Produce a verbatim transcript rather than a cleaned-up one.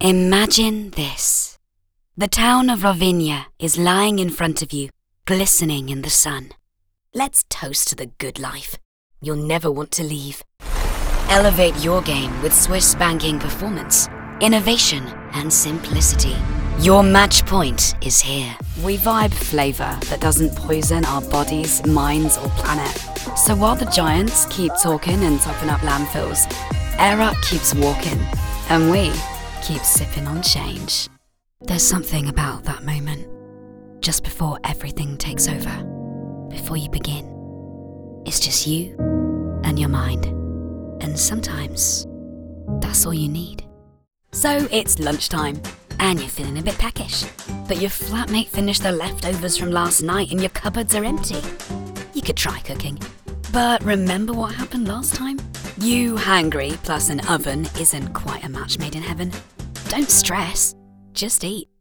Imagine this. The town of Ravinia is lying in front of you, glistening in the sun. Let's toast to the good life. You'll never want to leave. Elevate your game with Swiss banking performance, innovation, and simplicity. Your match point is here. We vibe flavor that doesn't poison our bodies, minds, or planet. So while the giants keep talking and topping up landfills, Air keeps walking, and we keep sipping on change. There's something about that moment, just before everything takes over, before you begin. It's just you and your mind, and sometimes that's all you need. So it's lunchtime, and you're feeling a bit peckish, but your flatmate finished the leftovers from last night and your cupboards are empty. You could try cooking, but remember what happened last time? You hangry plus an oven isn't quite a match made in heaven. Don't stress, just eat.